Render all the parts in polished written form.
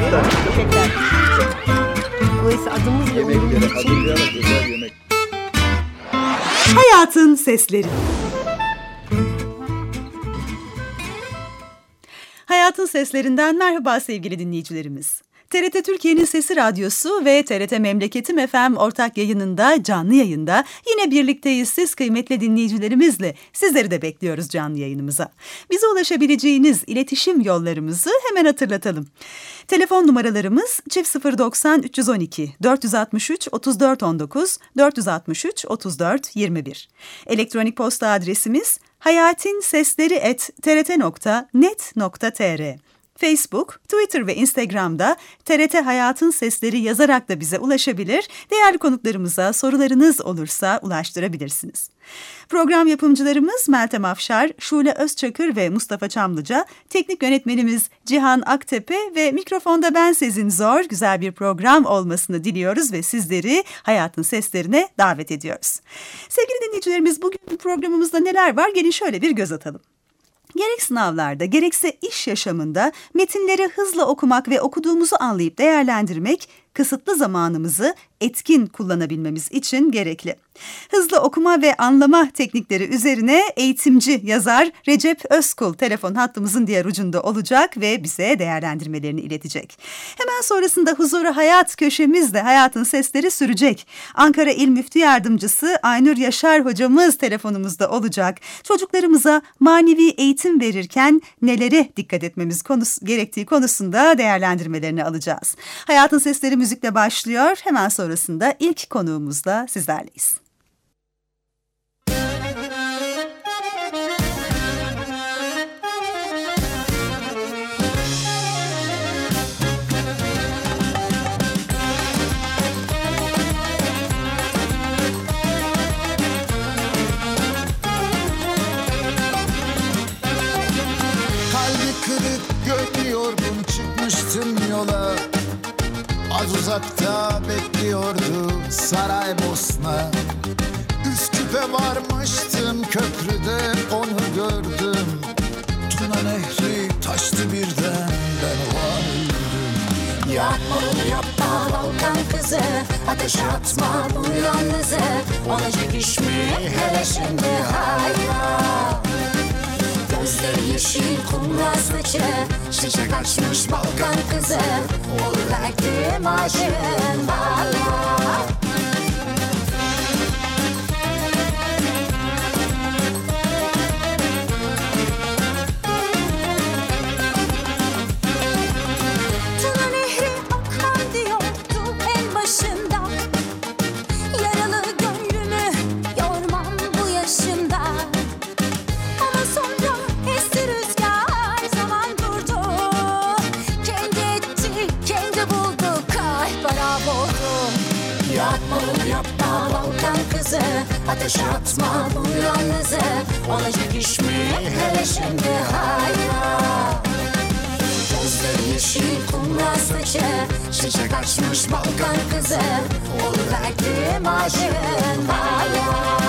Teşekkürler. Dolayısıyla adımız ve Yemekleri hazırlayarak özel yemek. Hayatın Sesleri. Hayatın Seslerinden merhaba sevgili dinleyicilerimiz. TRT Türkiye'nin Sesi Radyosu ve TRT Memleketim FM ortak yayınında, canlı yayında yine birlikteyiz siz kıymetli dinleyicilerimizle. Sizleri de bekliyoruz canlı yayınımıza. Bize ulaşabileceğiniz iletişim yollarımızı hemen hatırlatalım. Telefon numaralarımız 090 312 463 34 19 463 34 21. Elektronik posta adresimiz hayatinsesleri@trt.net.tr. Facebook, Twitter ve Instagram'da TRT Hayatın Sesleri yazarak da bize ulaşabilir, değerli konuklarımıza sorularınız olursa ulaştırabilirsiniz. Program yapımcılarımız Meltem Afşar, Şule Özçakır ve Mustafa Çamlıca, teknik yönetmenimiz Cihan Aktepe ve mikrofonda ben Sezin Zor. Güzel bir program olmasını diliyoruz ve sizleri Hayatın Seslerine davet ediyoruz. Sevgili dinleyicilerimiz, bugün programımızda neler var? Gelin şöyle bir göz atalım. Gerek sınavlarda, gerekse iş yaşamında metinleri hızla okumak ve okuduğumuzu anlayıp değerlendirmek, kısıtlı zamanımızı etkin kullanabilmemiz için gerekli. Hızlı okuma ve anlama teknikleri üzerine eğitimci yazar Recep Özkul telefon hattımızın diğer ucunda olacak ve bize değerlendirmelerini iletecek. Hemen sonrasında Huzuru Hayat köşemizde Hayatın Sesleri sürecek. Ankara İl Müftü Yardımcısı Aynur Yaşar hocamız telefonumuzda olacak. Çocuklarımıza manevi eğitim verirken nelere dikkat etmemiz gerektiği konusunda değerlendirmelerini alacağız. Hayatın Sesleri müzikle başlıyor. Hemen sonrasında ilk konuğumuzla sizlerleyiz. Kalbi kırık, gönlü yorgun çıkmıştım yola. Az uzakta bekliyordu Saraybosna. Üsküp'e varmıştım, köprüde onu gördüm. Tuna Nehri taştı birden, ben o an öldüm. Yapma bunu yapma Balkan kızı, ateşe atma bu yalnızı. Olacak iş mi hele şimdi hayra. Gözleri yeşil kumral saçı, çiçek açmış Balkan kızı. Oluverdim aşığın bana. Tuna Nehri akar diyordu en başında. Yaralı gönlümü yormam bu yaşımda. Ama sonra esti rüzgar, zaman durdu. Kendi etti, kendi buldu, kahpara vurdu. Yapma bunu yapma Balkan kızı, ateşe atma bu yalnızı. Olacak iş mi hele şimdi hayra. Gözleri yeşil kumral saçı, çiçek açmış Balkan kızı. Oluverdim aşığın bana.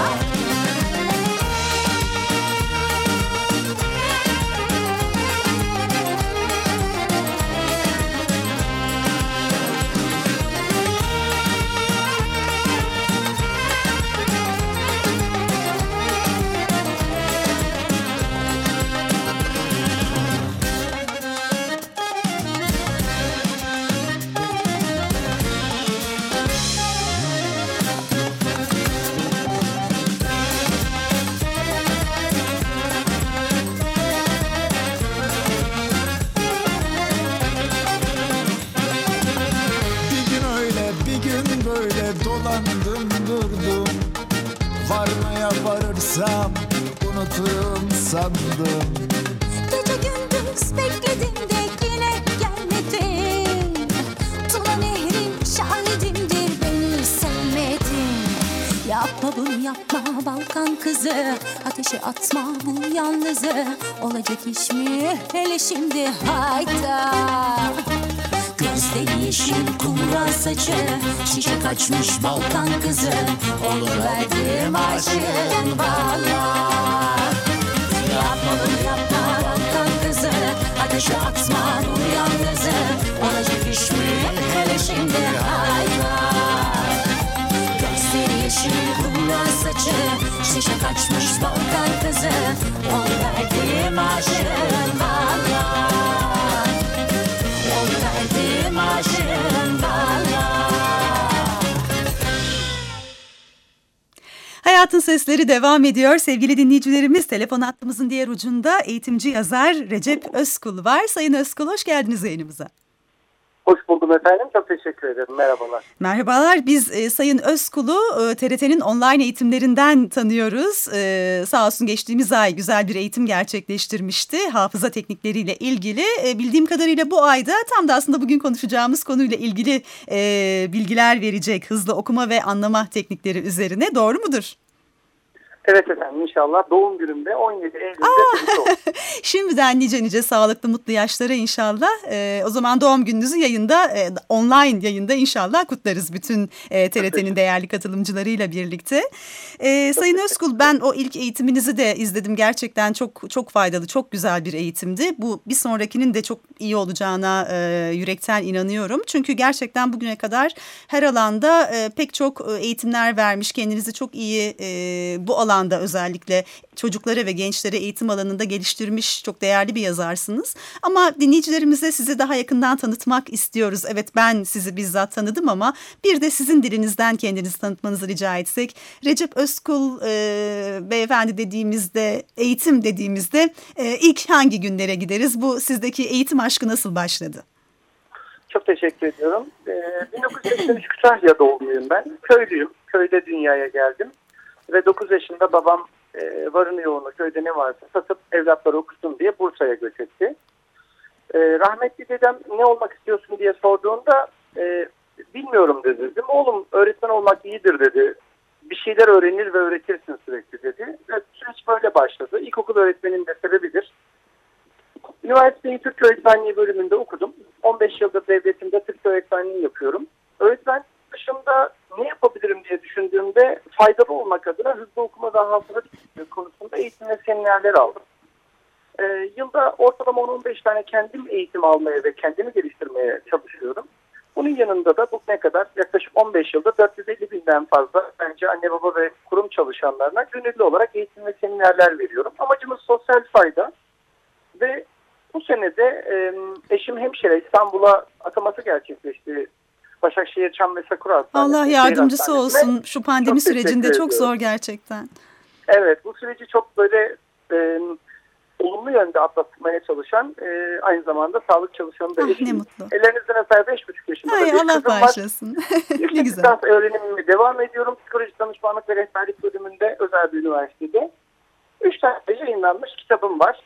Bir gün öyle, bir gün böyle dolandım durdum. Varmaya varırsam unuturum sandım. Gece gündüz bekledim de yine gelmedin. Tuna Nehrin şahidimdir, beni sevmedin. Yapma bunu yapma Balkan kızı, ateşe atma bu yalnızı. Olacak iş mi hele şimdi hayda. Gözleri yeşil kumral saçı, çiçek açmış Balkan kızı. Oluverdim aşığın bana. Yapma bunu yapma Balkan kızı, ateşe atma bu yalnızı. Olacak Şişe kaçmış Balkan kızı, yol verdiğim aşığım bana, yol verdiğim aşığım bana. Hayatın Sesleri devam ediyor. Sevgili dinleyicilerimiz, telefon hattımızın diğer ucunda eğitimci yazar Recep Özkul var. Sayın Özkul, hoş geldiniz yayınımıza. Hoş buldum efendim. Çok teşekkür ederim. Merhabalar. Merhabalar. Biz Sayın Özkul'u TRT'nin online eğitimlerinden tanıyoruz. Sağ olsun geçtiğimiz ay güzel bir eğitim gerçekleştirmişti. Hafıza teknikleriyle ilgili. Bildiğim kadarıyla bu ayda tam da aslında bugün konuşacağımız konuyla ilgili bilgiler verecek. Hızlı okuma ve anlama teknikleri üzerine. Doğru mudur? Evet efendim, inşallah doğum günümde 17 Eylül'de Şimdiden nice sağlıklı mutlu yaşlara inşallah. O zaman doğum gününüzü yayında online yayında inşallah kutlarız bütün TRT'nin değerli katılımcılarıyla birlikte. Sayın Özkul, ben o ilk eğitiminizi de izledim. Gerçekten çok faydalı, çok güzel bir eğitimdi. Bu bir sonrakinin de çok iyi olacağına yürekten inanıyorum. Çünkü gerçekten bugüne kadar her alanda pek çok eğitimler vermiş, kendinizi çok iyi bu alanda özellikle çocuklara ve gençlere eğitim alanında geliştirmiş çok değerli bir yazarsınız. Ama dinleyicilerimize sizi daha yakından tanıtmak istiyoruz. Evet, ben sizi bizzat tanıdım ama bir de sizin dilinizden kendinizi tanıtmanızı rica etsek. Recep Özkul beyefendi dediğimizde, eğitim dediğimizde ilk hangi günlere gideriz? Bu sizdeki eğitim aşkı nasıl başladı? Çok teşekkür ediyorum. 1983 Kütahya doğumluyum ben. Köylüyüm. Köyde dünyaya geldim. Ve 9 yaşında babam varını yoğunu köyde ne varsa satıp evlatları okusun diye Bursa'ya göç etti. Rahmetli dedem ne olmak istiyorsun diye sorduğunda bilmiyorum dedim. Oğlum öğretmen olmak iyidir dedi. Bir şeyler öğrenir ve öğretirsin sürekli dedi. Ve süreç böyle başladı. İlkokul öğretmeninin de sebebidir. Üniversiteyi Türk Öğretmenliği bölümünde okudum. 15 yıldır devletimde Türk öğretmenliği yapıyorum. Öğretmen dışında ne yapabilirim diye düşündüğümde faydalı olmak adına hızlı okuma ve hafıza konusunda eğitim ve seminerler aldım. Yılda ortalama 10-15 tane kendim eğitim almaya ve kendimi geliştirmeye çalışıyorum. Bunun yanında da bugüne kadar yaklaşık 15 yılda 450 binden fazla bence anne baba ve kurum çalışanlarına gönüllü olarak eğitim ve seminerler veriyorum. Amacımız sosyal fayda ve bu sene de eşim hemşire, İstanbul'a ataması gerçekleşti. Başakşehir Çam ve Sakura Hastanesi. Allah yardımcısı olsun şu pandemi sürecinde, çok zor gerçekten. Evet, bu süreci çok böyle olumlu yönde atlatmaya çalışan aynı zamanda sağlık çalışanı da eşim. Ne mutlu. Ellerinizden öper 5,5 yaşında. Ay, Allah bağışlasın. Ne güzel. Öğrenimimi devam ediyorum. Psikoloji danışmanlık ve rehberlik bölümünde özel bir üniversitede. 3 tane yayınlanmış kitabım var.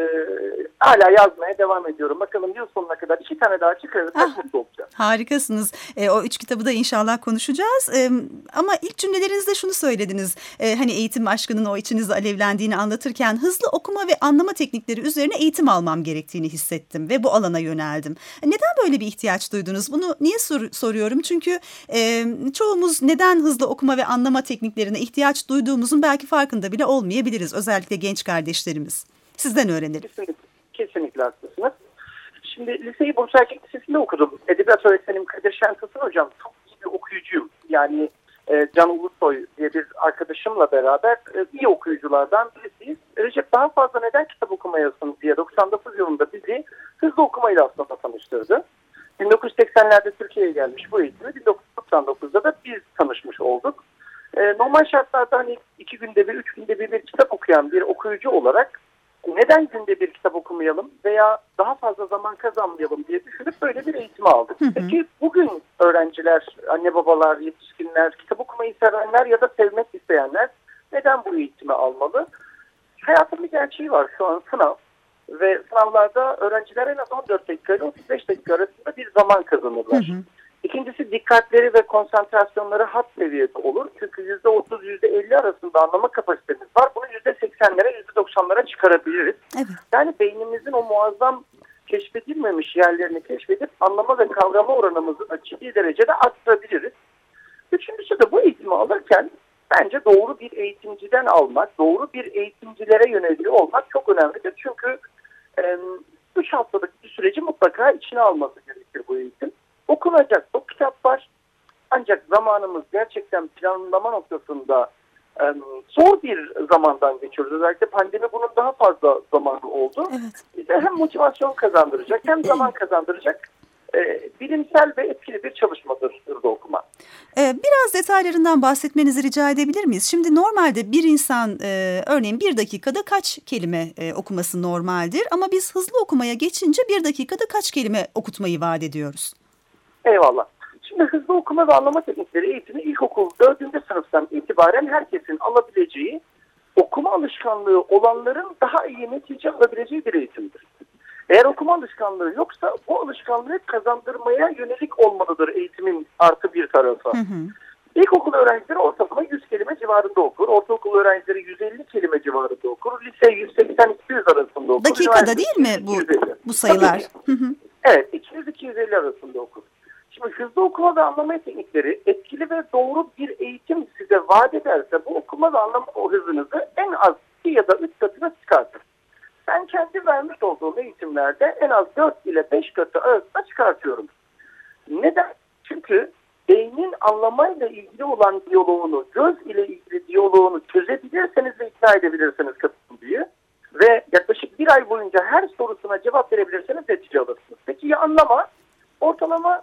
Hala yazmaya devam ediyorum. Bakalım yıl sonuna kadar 2 tane daha çıkarırsak mutlu olacağım. Harikasınız. O 3 kitabı da inşallah konuşacağız. Ama ilk cümlelerinizde şunu söylediniz. Hani eğitim aşkının o içinizde alevlendiğini anlatırken hızlı okuma ve anlama teknikleri üzerine eğitim almam gerektiğini hissettim ve bu alana yöneldim. Neden böyle bir ihtiyaç duydunuz? Bunu niye soruyorum? Çünkü çoğumuz neden hızlı okuma ve anlama tekniklerine ihtiyaç duyduğumuzun belki farkında bile olmayabiliriz. Özellikle genç kardeşlerimiz. Sizden öğrenelim. Kesinlikle haklısınız. Şimdi liseyi Bursa Erkek Lisesi'nde okudum. Edebiyat öğretmenim Kadir Şentası hocam çok iyi bir okuyucuyum. Yani Can Ulusoy diye bir arkadaşımla beraber iyi okuyuculardan birisiyiz. Recep daha fazla neden kitap okumayasın diye 99 yılında bizi hızlı okumayla aslında tanıştırdı. 1980'lerde Türkiye'ye gelmiş bu eğitimi 1999'da da biz tanışmış olduk. Normal şartlarda hani 2 günde bir, 3 günde bir kitap okuyan bir okuyucu olarak neden günde bir kitap okumayalım veya daha fazla zaman kazanmayalım diye düşünüp böyle bir eğitim aldık. Peki bugün öğrenciler, anne babalar, yetişkinler, kitap okumayı sevenler ya da sevmek isteyenler neden bu eğitimi almalı? Hayatın bir gerçeği var, şu an sınav ve sınavlarda öğrenciler en az 14 dakika ile 35 dakika arasında bir zaman kazanırlar. İkincisi dikkatleri ve konsantrasyonları had seviyede olur. Çünkü %30, %50 arasında anlama kapasitemiz var. Bunu %80'lere, %90'lara çıkarabiliriz. Evet. Yani beynimizin o muazzam keşfedilmemiş yerlerini keşfedip anlama ve kavrama oranımızı da ciddi derecede arttırabiliriz. Üçüncüsü de bu eğitimi alırken bence doğru bir eğitimciden almak, doğru bir eğitimcilere yöneliyor olmak çok önemlidir. Çünkü 3 haftalık bir süreci mutlaka içine alması gerekir bu eğitim. Okunacak çok kitap var. Ancak zamanımız gerçekten planlama noktasında zor bir zamandan geçiyoruz. Özellikle pandemi bunun daha fazla zamanı oldu. Evet. Bize hem motivasyon kazandıracak hem zaman kazandıracak bilimsel ve etkili bir çalışmadır hızlı okuma. Biraz detaylarından bahsetmenizi rica edebilir miyiz? Şimdi normalde bir insan örneğin 1 dakikada kaç kelime okuması normaldir? Ama biz hızlı okumaya geçince 1 dakikada kaç kelime okutmayı vaat ediyoruz? Eyvallah. Şimdi hızlı okuma ve anlama teknikleri eğitimi ilkokul 4. sınıftan itibaren herkesin alabileceği, okuma alışkanlığı olanların daha iyi netice alabileceği bir eğitimdir. Eğer okuma alışkanlığı yoksa bu alışkanlığı kazandırmaya yönelik olmalıdır eğitimin artı bir tarafı. İlkokul öğrencileri ortalama 100 kelime civarında okur. Ortaokul öğrencileri 150 kelime civarında okur. Lise 180-200 arasında okur. Dakikada değil mi bu sayılar? Evet, 200-250 arasında okur. Şimdi hızlı okuma ve anlama teknikleri etkili ve doğru bir eğitim size vaat ederse bu okuma ve anlama hızınızı en az 2 ya da 3 katına çıkartır. Ben kendi vermiş olduğum eğitimlerde en az 4 ile 5 katı arasında çıkartıyorum. Neden? Çünkü beynin anlamayla ilgili olan diyaloğunu, göz ile ilgili diyaloğunu çözebilirseniz ve ikna edebilirseniz katılımcıyı ve yaklaşık 1 ay boyunca her sorusuna cevap verebilirseniz netice alırsınız. Peki ya anlama? Ortalama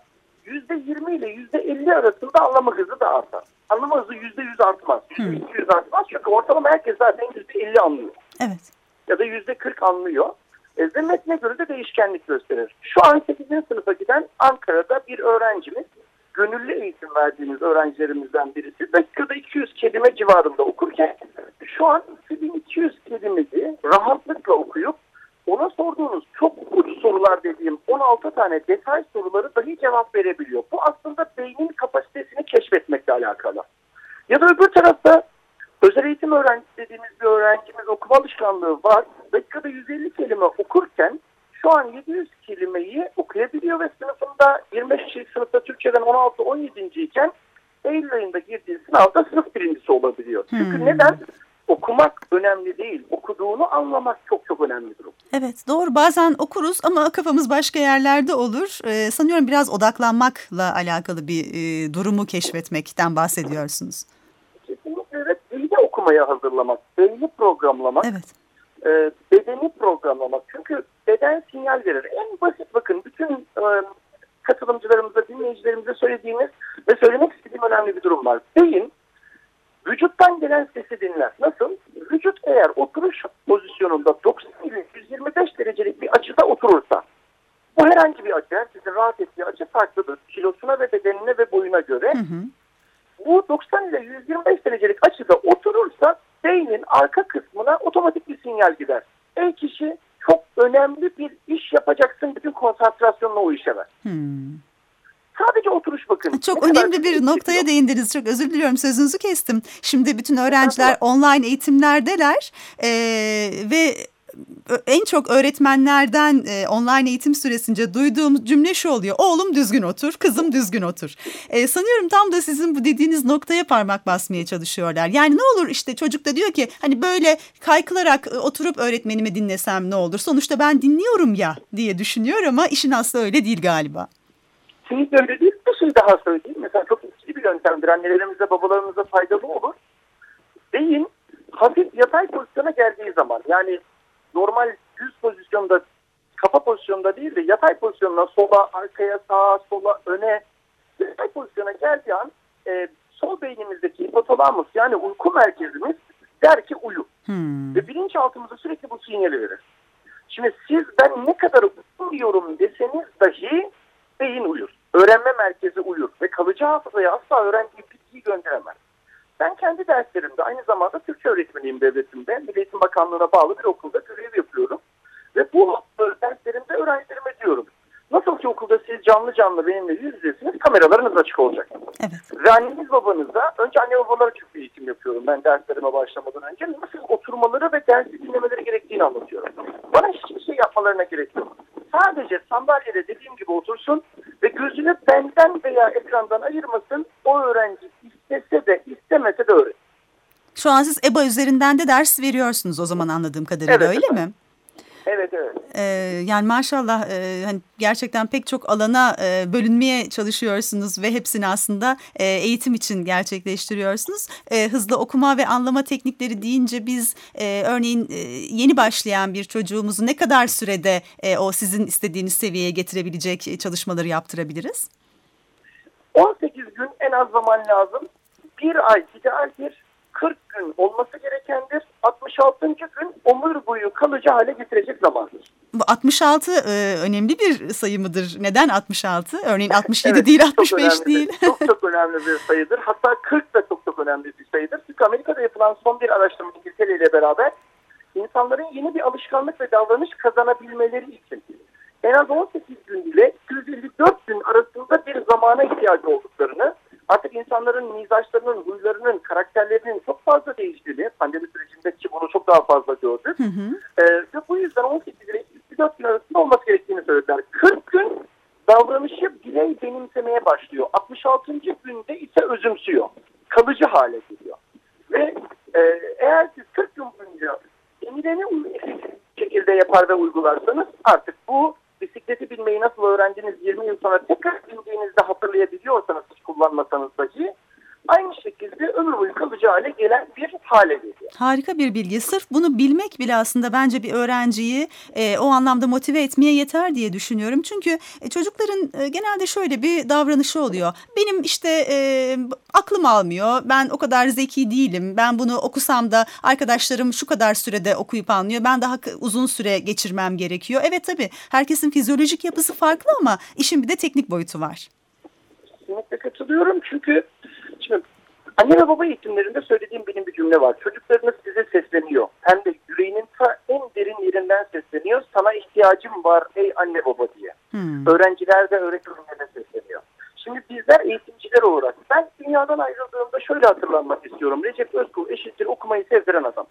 %20 ile %50 arasında anlama hızı da artar. Anlama hızı %100 artmaz. %200 artmaz çünkü ortalama herkes zaten %50 anlıyor. Evet. Ya da %40 anlıyor. Ve metne göre de değişkenlik gösterir. Şu an 8. sınıfa giden Ankara'da bir öğrencimiz, gönüllü eğitim verdiğimiz öğrencilerimizden birisi dakikada 200 kelime civarında okurken şu an 2200 kelimeyi rahatlıkla okuyup ona sorduğunuz çok uç sorular dediğim 16 tane detay soruları dahi cevap verebiliyor. Bu aslında beynin kapasitesini keşfetmekle alakalı. Ya da öbür tarafta özel eğitim öğrencisi dediğimiz bir öğrencimiz okuma alışkanlığı var. Dakikada 150 kelime okurken şu an 700 kelimeyi okuyabiliyor ve sınıfında 25 kişilik sınıfta Türkçeden 16-17. iken Eylül ayında girdiği sınavda sınıf birincisi olabiliyor. Çünkü neden? Okumak önemli değil. Okuduğunu anlamak çok çok önemli durum. Evet, doğru. Bazen okuruz ama kafamız başka yerlerde olur. Sanıyorum biraz odaklanmakla alakalı bir durumu keşfetmekten bahsediyorsunuz. Kesinlikle evet. Beyni okumaya hazırlamak, beyni programlamak, evet. Bedeni programlamak. Çünkü beden sinyal verir. En basit bakın bütün katılımcılarımıza, dinleyicilerimize söylediğimiz ve söylemek istediğim önemli bir durum var. Beyin vücuttan gelen sesi dinler. Nasıl? Vücut eğer oturuş pozisyonunda 90 ile 125 derecelik bir açıda oturursa, bu herhangi bir açı, herkesin rahat ettiği açı farklıdır. Kilosuna ve bedenine ve boyuna göre. Bu 90 ile 125 derecelik açıda oturursa beynin arka kısmına otomatik bir sinyal gider. Ey kişi çok önemli bir iş yapacaksın, bütün konsantrasyonla o işe ver. Sadece oturuş bakın. Çok önemli bir noktaya değindiniz. Çok özür diliyorum, sözünüzü kestim. Şimdi bütün öğrenciler online eğitimlerdeler ve en çok öğretmenlerden online eğitim süresince duyduğum cümle şu oluyor: oğlum düzgün otur, kızım düzgün otur. Sanıyorum tam da sizin bu dediğiniz noktaya parmak basmaya çalışıyorlar. Yani ne olur işte çocuk da diyor ki hani böyle kaykılarak oturup öğretmenimi dinlesem ne olur? Sonuçta ben dinliyorum ya diye düşünüyor ama işin aslı öyle değil galiba. Kesinlikle öyle değil. Bir şey daha söyleyeyim. Mesela çok etkili bir yöntemdir. Annelerimize, babalarımıza faydalı olur. Beyin hafif yatay pozisyona geldiği zaman, yani normal düz pozisyonda, kafa pozisyonda değil de yatay pozisyonuna, sola, arkaya, sağa, sola, öne, yatay pozisyona geldiği an sol beynimizdeki hipotalamus, yani uyku merkezimiz der ki uyu. Ve bilinçaltımıza sürekli bu sinyali verir. Şimdi siz ben ne kadar uyuyorum deseniz dahi beyin uyur. Öğrenme merkezi uyur ve kalıcı hafızaya asla öğrendiği bilgiyi gönderemez. Ben kendi derslerimde aynı zamanda Türkçe öğretmeniyim devletimde. Milli Eğitim Bakanlığı'na bağlı bir okulda görev yapıyorum. Ve bu derslerimde öğrencilerime diyorum: nasıl ki okulda siz canlı canlı benimle yüz yüzesiniz, kameralarınız açık olacak. Evet. Ve anneniz babanıza, önce anne babalara çok bir eğitim yapıyorum ben derslerime başlamadan önce. Nasıl oturmaları ve dersi dinlemeleri gerektiğini anlatıyorum. Bana hiçbir şey yapmalarına gerek yok. Sadece sandalyede dediğim gibi otursun ve gözünü benden veya ekrandan ayırmasın. O öğrenci istese de istemese de öğrenir. Şu an siz EBA üzerinden de ders veriyorsunuz o zaman anladığım kadarıyla, evet, öyle efendim. mi? Evet, evet. Yani maşallah hani gerçekten pek çok alana bölünmeye çalışıyorsunuz ve hepsini aslında eğitim için gerçekleştiriyorsunuz. Hızlı okuma ve anlama teknikleri deyince biz örneğin yeni başlayan bir çocuğumuzu ne kadar sürede o sizin istediğiniz seviyeye getirebilecek çalışmaları yaptırabiliriz? 18 gün en az zaman lazım. Bir ay idealdir. 40 gün olması gerekendir. 66. gün ömür boyu kalıcı hale getirecek zamandır. Bu 66 önemli bir sayı mıdır? Neden 66? Örneğin 67 evet, değil, 65 değil. Çok önemli bir sayıdır. Hatta 40 da çok önemli bir sayıdır. Çünkü Amerika'da yapılan son bir araştırma İngiltere ile beraber insanların yeni bir alışkanlık ve davranış kazanabilmeleri için en az 18 gün ile 254 gün arasında bir zamana ihtiyacı olduklarını, artık insanların mizaçlarının, huylarının, karakterlerinin çok fazla değiştiğini, pandemi sürecindeki bunu çok daha fazla gördük. Ve bu yüzden 18 ile 24 gün arasında olması gerektiğini söylediler. 40 gün davranışı birey benimsemeye başlıyor. 66. günde ise özümsüyor. Kalıcı hale geliyor. Ve eğer siz 40 gün boyunca kendilerini şekilde yapar ve uygularsanız artık bu bisikleti binmeyi nasıl öğrendiniz 20 yıl sonra tekrar bindiğinizde hatırlayabiliyorsanız hiç kullanmasanız dahi aynı şekilde ömür boyu kalıcı hale gelen bir hale geliyor. Harika bir bilgi. Sırf bunu bilmek bile aslında bence bir öğrenciyi o anlamda motive etmeye yeter diye düşünüyorum. Çünkü çocukların genelde şöyle bir davranışı oluyor. Benim işte aklım almıyor. Ben o kadar zeki değilim. Ben bunu okusam da arkadaşlarım şu kadar sürede okuyup anlıyor. Ben daha uzun süre geçirmem gerekiyor. Evet tabii herkesin fizyolojik yapısı farklı ama işin bir de teknik boyutu var. Kesinlikle katılıyorum çünkü şimdi anne ve baba eğitimlerinde söylediğim benim bir cümle var. Çocuklarınız size sesleniyor. Hem de yüreğinin ta en derin yerinden sesleniyor. Sana ihtiyacım var ey anne baba diye. Öğrenciler de öğretmenlerine sesleniyor. Şimdi bizler eğitimciler olarak ben dünyadan ayrıldığımda şöyle hatırlanmak istiyorum. Recep Özkul eşittir okumayı sevdiren adam.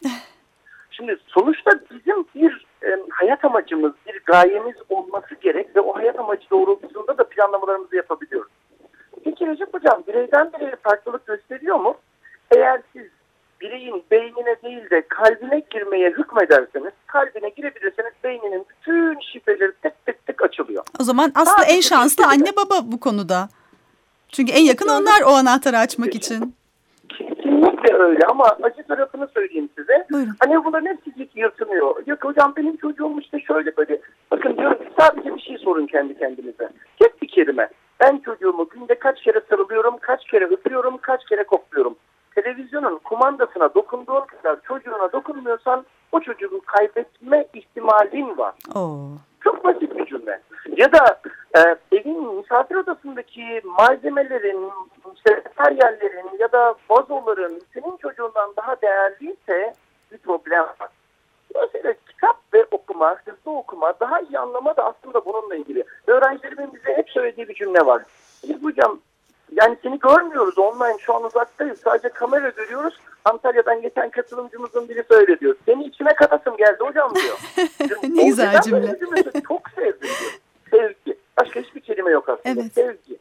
Şimdi sonuçta bizim bir hayat amacımız, bir gayemiz olması gerek ve o hayat amacı doğrultusunda da planlamalarımızı yapabiliyoruz. Peki Recep Hocam bireyden bireye farklılık gösteriyor mu? Eğer siz bireyin beynine değil de kalbine girmeye hükmederseniz, kalbine girebilirseniz beyninin bütün şifreleri tık tık tık açılıyor. O zaman aslında en şanslı anne baba bu konuda. Çünkü en yakın onlar o anahtarı açmak için. Kesinlikle öyle ama acı tarafını söyleyeyim size. Buyurun. Anne babaların hepsi yırtınıyor. Yok hocam benim çocuğum işte şöyle böyle. Bakın diyorum sadece bir şey sorun kendi kendinize. Tek bir kelime. Ben çocuğumu günde kaç kere sarılıyorum, kaç kere öpüyorum, kaç kere kokluyorum. Televizyonun kumandasına dokunduğun kadar çocuğuna dokunmuyorsan o çocuğu kaybetme ihtimalin var. Çok basit bir cümle. Ya da evin misafir odasındaki malzemelerin, materyallerin ya da vazoların senin çocuğundan daha değerliyse bir problem var. Dolayısıyla kitap ve okuma, hızlı okuma, daha iyi anlama da aslında bununla ilgili. Öğrencilerimin bize hep söylediği bir cümle var. Biz hocam yani seni görmüyoruz online şu an uzaktayız. Sadece kamera görüyoruz. Antalya'dan geçen katılımcımızın biri söyle diyor. Seni içime katasım geldi hocam diyor. Ne güzel cümle. Çok sevdim diyor. Sevgi. Başka hiçbir kelime yok aslında. Evet. Sevgi.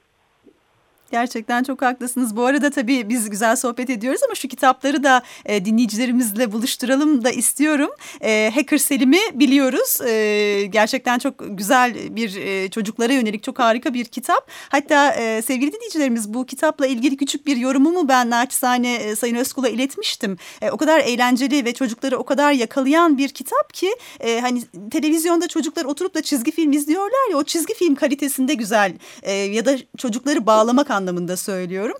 Gerçekten çok haklısınız. Bu arada tabii biz güzel sohbet ediyoruz ama şu kitapları da dinleyicilerimizle buluşturalım da istiyorum. Hacker Selim'i biliyoruz. Gerçekten çok güzel bir çocuklara yönelik çok harika bir kitap. Hatta sevgili dinleyicilerimiz bu kitapla ilgili küçük bir yorumumu ben naçizane Sayın Özkul'a iletmiştim. O kadar eğlenceli ve çocukları o kadar yakalayan bir kitap ki hani televizyonda çocuklar oturup da çizgi film izliyorlar ya o çizgi film kalitesinde güzel ya da çocukları bağlamak anlamında söylüyorum.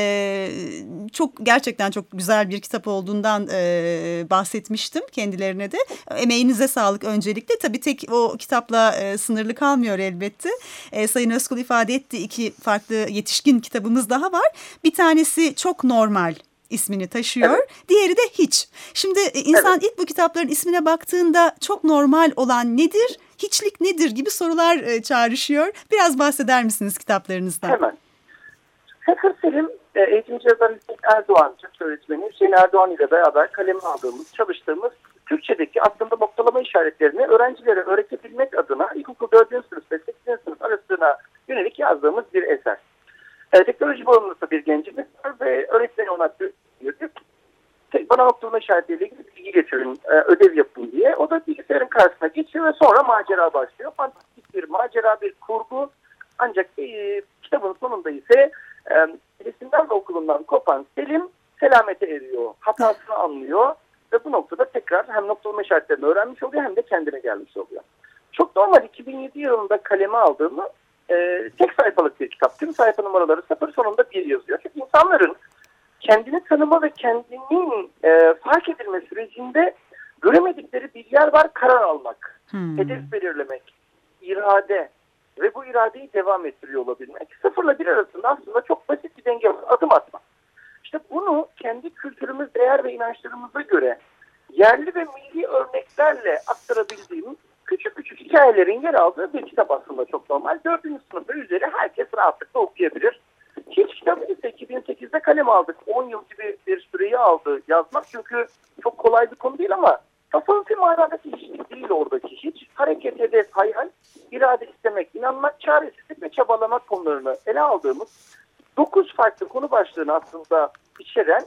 Gerçekten çok güzel bir kitap olduğundan bahsetmiştim kendilerine de. Emeğinize sağlık öncelikle. Tabii tek o kitapla sınırlı kalmıyor elbette. Sayın Özkul ifade etti 2 farklı yetişkin kitabımız daha var. Bir tanesi Çok Normal ismini taşıyor. Evet. Diğeri de Hiç. Şimdi insan ilk bu kitapların ismine baktığında çok normal olan nedir, hiçlik nedir gibi sorular çağrışıyor. Biraz bahseder misiniz kitaplarınızdan? Hemen. Hacker Selim, eğitimci yazar Hüseyin Erdoğan, Türk öğretmeni Hüseyin Erdoğan ile beraber kaleme aldığımız, çalıştığımız Türkçedeki aslında noktalama işaretlerini öğrencilere öğretebilmek adına ilkokul 4. sınıf ve 8. sınıf arasına yönelik yazdığımız bir eser. Teknoloji bağımlısı bir gencimiz var ve öğretmeni ona diyor ki bana noktalama işaretleriyle ilgili bilgi getirin, ödev yapın diye. O da bilgisayarın karşısına geçip başlıyor ve sonra macera başlıyor. Fantastik bir macera, bir kurgu. Ancak kitabın sonunda ise resimden ve okulundan kopan Selim selamete eriyor. Hatasını anlıyor ve bu noktada tekrar hem noktalama işaretlerini öğrenmiş oluyor hem de kendine gelmiş oluyor. Çok normal 2007 yılında kaleme aldığımı tek sayfalık bir kitap. Tüm sayfa numaraları 0 sonunda 1 yazıyor. Çünkü insanların kendini tanıma ve kendinin fark edilme sürecinde göremedikleri bir yer var, karar almak, hedef belirlemek, irade ve bu iradeyi devam ettiriyor olabilmek. 0 ile 1 arasında aslında çok basit bir denge var, adım atmak. İşte bunu kendi kültürümüz, değer ve inançlarımıza göre yerli ve milli örneklerle aktarabildiğimiz küçük küçük hikayelerin yer aldığı bir kitap aslında çok normal. 4. sınıf ve üzeri herkes rahatlıkla okuyabilir. Hiç kitabı ise 2008'de kaleme aldık. 10 yıl gibi bir süreyi aldı yazmak. Çünkü çok kolay bir konu değil ama tasavvufi manadaki hiçlik değil oradaki hiç. Hareket, hedef, hayal, irade istemek, inanmak, çaresizlik ve çabalamak konularını ele aldığımız 9 farklı konu başlığını aslında içeren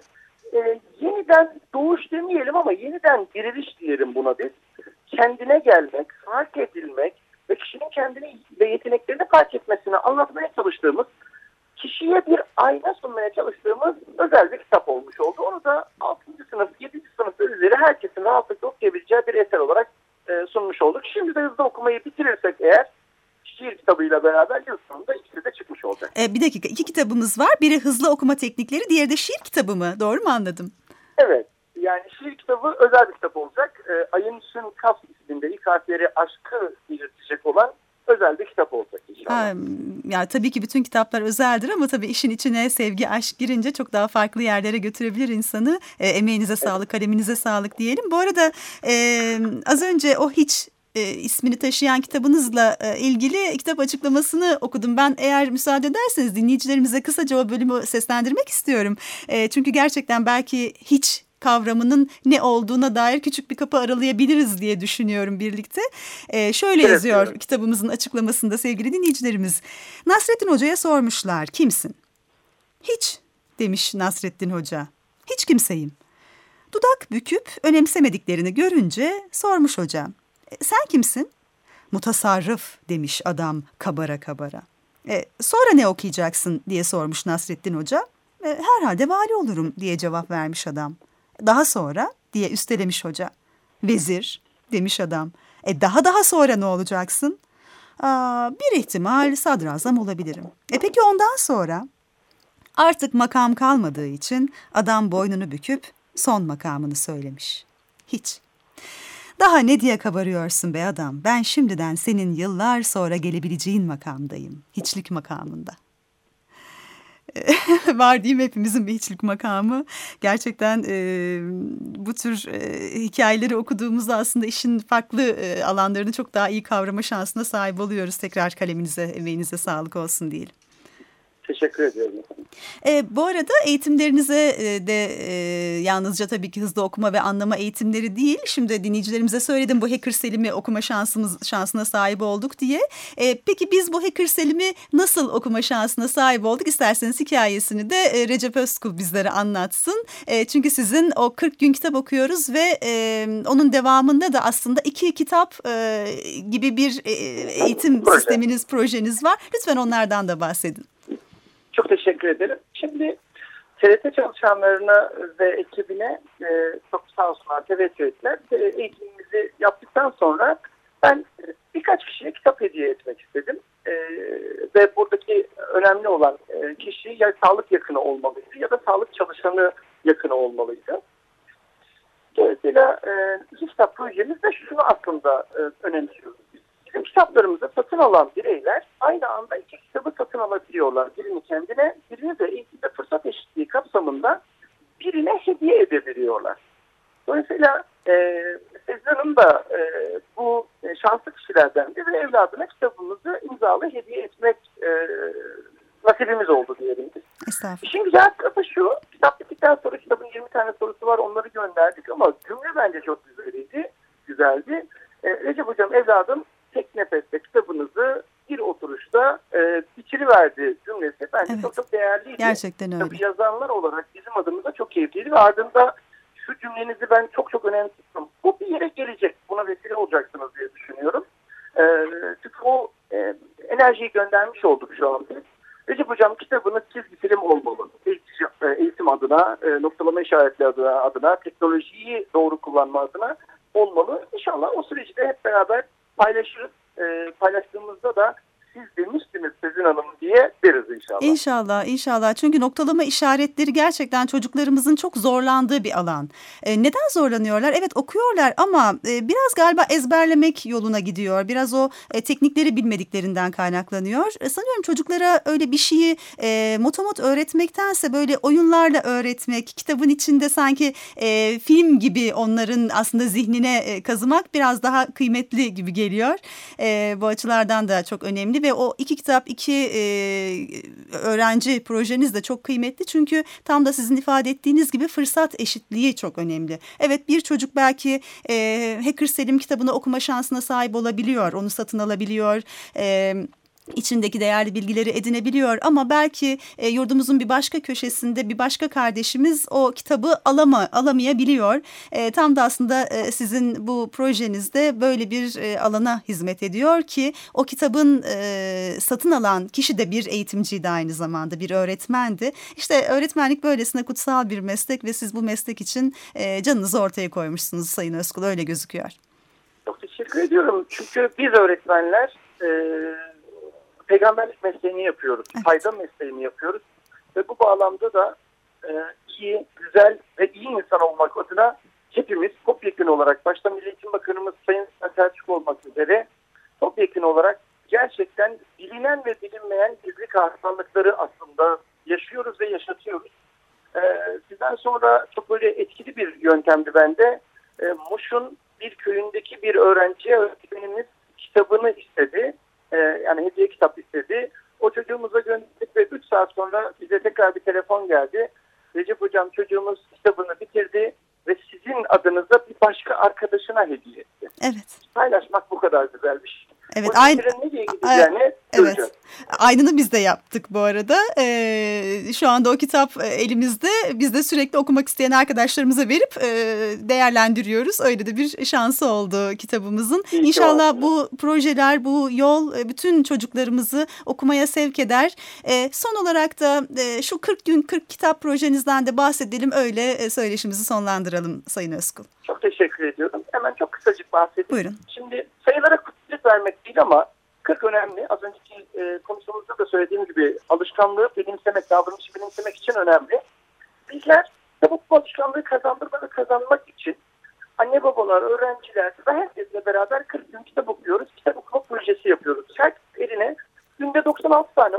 yeniden doğuş demeyelim ama yeniden diriliş diyelim buna biz. Kendine gelmek, fark edilmek ve kişinin kendini ve yeteneklerini fark etmesini anlatmaya çalıştığımız, kişiye bir ayna sunmaya çalıştığımız özel bir kitap olmuş oldu. Onu da 6. sınıf, 7. sınıf üzeri herkesin rahatlıkla okuyabileceği bir eser olarak sunmuş olduk. Şimdi de hızlı okumayı bitirirsek eğer, şiir kitabıyla beraber yıl sonunda ikisi de çıkmış olacak. Bir dakika, 2 kitabımız var. Biri hızlı okuma teknikleri, diğeri de şiir kitabı mı? Doğru mu anladım? Evet. Yani şiir kitabı özel bir kitap olacak. Ayın Şun Kaf isminde ilk harfleri aşkı belirtecek olan özel bir kitap olacak inşallah. Ya tabii ki bütün kitaplar özeldir ama tabii işin içine sevgi, aşk girince çok daha farklı yerlere götürebilir insanı. Emeğinize sağlık, kaleminize sağlık diyelim. Bu arada az önce o hiç ismini taşıyan kitabınızla ilgili kitap açıklamasını okudum. Ben eğer müsaade ederseniz dinleyicilerimize kısaca o bölümü seslendirmek istiyorum. Çünkü gerçekten belki hiç kavramının ne olduğuna dair küçük bir kapı aralayabiliriz diye düşünüyorum birlikte. Şöyle yazıyor kitabımızın açıklamasında sevgili dinleyicilerimiz. Nasrettin Hoca'ya sormuşlar, kimsin? Hiç demiş Nasrettin Hoca. Hiç kimseyim. Dudak büküp önemsemediklerini görünce sormuş hoca. Sen kimsin? Mutasarrıf demiş adam kabara kabara. Sonra ne okuyacaksın diye sormuş Nasrettin Hoca. Herhalde vali olurum diye cevap vermiş adam. Daha sonra diye üstelemiş hoca. Vezir demiş adam. Daha sonra ne olacaksın? Bir ihtimal sadrazam olabilirim. Peki ondan sonra? Artık makam kalmadığı için adam boynunu büküp son makamını söylemiş. Hiç. Daha ne diye kabarıyorsun be adam? Ben şimdiden senin yıllar sonra gelebileceğin makamdayım. Hiçlik makamında. Var değil mi hepimizin bir hiçlik makamı? Gerçekten bu tür hikayeleri okuduğumuzda aslında işin farklı alanlarını çok daha iyi kavrama şansına sahip oluyoruz. Tekrar kaleminize, emeğinize sağlık olsun diyelim. Teşekkür ediyorum. Bu arada eğitimlerinize de yalnızca tabii ki hızlı okuma ve anlama eğitimleri değil. Şimdi dinleyicilerimize söyledim bu Hacker Selim'i okuma şansına sahip olduk diye. Peki biz bu Hacker Selim'i nasıl okuma şansına sahip olduk? İsterseniz hikayesini de Recep Özkul bizlere anlatsın. Çünkü sizin o 40 gün kitap okuyoruz ve onun devamında da aslında 2 kitap gibi bir eğitim sisteminiz, projeniz var. Lütfen onlardan da bahsedin. Çok teşekkür ederim. Şimdi TRT çalışanlarına ve ekibine çok sağ olsunlar teveccüh ettiler. Eğitimimizi yaptıktan sonra ben birkaç kişiye kitap hediye etmek istedim. Ve buradaki önemli olan kişi ya sağlık yakını olmalıydı ya da sağlık çalışanı yakını olmalıydı. Dolayısıyla kitap projemizde şunu aslında önemsiyoruz. Bizim kitaplarımızı satın alan bireyler aynı anda 2 kitabı satın alabiliyorlar. Birini kendine, birini de eğitimde fırsat eşitliği kapsamında birine hediye edebiliyorlar. Dolayısıyla Sezen Hanım da bu şanslı kişilerden biri ve evladına kitabımızı imzalı hediye etmek nasibimiz oldu diyelim biz. İşin güzel tarafı şu, kitap bittikten sonra kitabın 20 tane sorusu var, onları gönderdik ama cümle bence çok güzeldi. Recep Hocam evladım tek nefeste kitabınızı bir oturuşta bitiriverdi cümlesi. Bence evet, çok değerliydi. Gerçekten öyle. Tabii yazanlar olarak bizim adımıza çok keyifliydi ve ardında şu cümlenizi ben çok önemsiyorum. Bu bir yere gelecek. Buna vesile olacaksınız diye düşünüyorum. enerjiyi göndermiş olduk şu an biz. Recep Hocam kitabınız çizgi film olmalı. Eğitim adına, noktalama işaretleri adına, teknolojiyi doğru kullanma adına olmalı. İnşallah o süreci de hep beraber paylaşırız. Paylaştığımızda da siz demiştiniz Sezin Hanım diye deriz inşallah. İnşallah, inşallah. Çünkü noktalama işaretleri gerçekten çocuklarımızın çok zorlandığı bir alan. Neden zorlanıyorlar? Evet okuyorlar ama biraz galiba ezberlemek yoluna gidiyor. Biraz o teknikleri bilmediklerinden kaynaklanıyor. Sanıyorum çocuklara öyle bir şeyi motomot öğretmektense böyle oyunlarla öğretmek, kitabın içinde sanki film gibi onların aslında zihnine kazımak biraz daha kıymetli gibi geliyor. Bu açılardan da çok önemli ve o 2 kitap 2 öğrenci projeniz de çok kıymetli. Çünkü tam da sizin ifade ettiğiniz gibi fırsat eşitliği çok önemli. Evet bir çocuk belki Hacker Selim kitabını okuma şansına sahip olabiliyor. Onu satın alabiliyor. İçindeki değerli bilgileri edinebiliyor ama belki yurdumuzun bir başka köşesinde bir başka kardeşimiz o kitabı alamayabiliyor. Tam da aslında sizin bu projenizde böyle bir alana hizmet ediyor ki o kitabın satın alan kişi de bir eğitimciydi aynı zamanda, bir öğretmendi. İşte öğretmenlik böylesine kutsal bir meslek ve siz bu meslek için canınızı ortaya koymuşsunuz Sayın Özkul, öyle gözüküyor. Çok teşekkür ediyorum. Çünkü biz öğretmenler peygamberlik mesleğini yapıyoruz. Evet. Fayda mesleğini yapıyoruz. Ve bu bağlamda da iyi, güzel ve iyi insan olmak adına hepimiz topyekun olarak, başta Milli Eğitim Bakanımız Sayın Selçuk olmak üzere topyekun olarak gerçekten bilinen ve bilinmeyen gizli kahramanlıkları aslında yaşıyoruz ve yaşatıyoruz. Sizden sonra çok böyle etkili bir yöntemdi bende. Muş'un bir köyündeki bir öğrenciye öğretmenimiz kitabını istedi. Yani hediye kitap istedi. O çocuğumuza gönderdik ve 3 saat sonra bize tekrar bir telefon geldi. Recep Hocam çocuğumuz kitabını bitirdi ve sizin adınıza bir başka arkadaşına hediye etti. Evet. Paylaşmak bu kadar güzel bir şey. Evet, evet. Aynını biz de yaptık bu arada. Şu anda o kitap elimizde. Biz de sürekli okumak isteyen arkadaşlarımıza verip değerlendiriyoruz. Öyle de bir şansı oldu kitabımızın. İnşallah bu projeler, bu yol bütün çocuklarımızı okumaya sevk eder. Son olarak da şu 40 gün 40 kitap projenizden de bahsedelim. Öyle söyleşimizi sonlandıralım Sayın Özkul. Çok teşekkür ediyorum. Hemen çok kısacık bahsedeyim. Buyurun. Şimdi sayılara kutsallık vermek değil ama 40 önemli. Az önceki konuşmamızda da söylediğim gibi alışkanlığı benimsemek, davranışı benimsemek için önemli. Bizler bu alışkanlığı kazanmak için anne babalar, öğrenciler ve herkesle beraber 40 gün kitap okuyoruz. Kitap okuma projesi yapıyoruz. Her eline günde 96 tane